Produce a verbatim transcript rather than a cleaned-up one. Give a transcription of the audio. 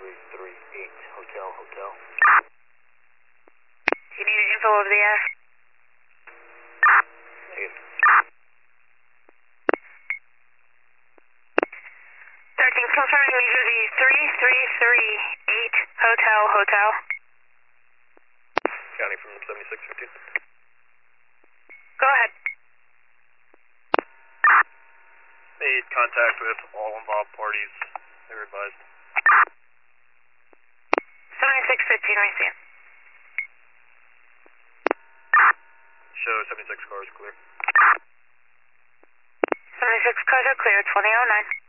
three three eight, hotel, hotel. Do you need info over the air? Negative. thirteen, confirming New Jersey three three three eight, hotel, hotel. County from seventy-six fifteen. Go ahead. Made contact with all involved parties. They were advised. seventy-six fifteen, I see it. Show seventy-six cars clear. seventy-six cars are clear, twenty oh nine.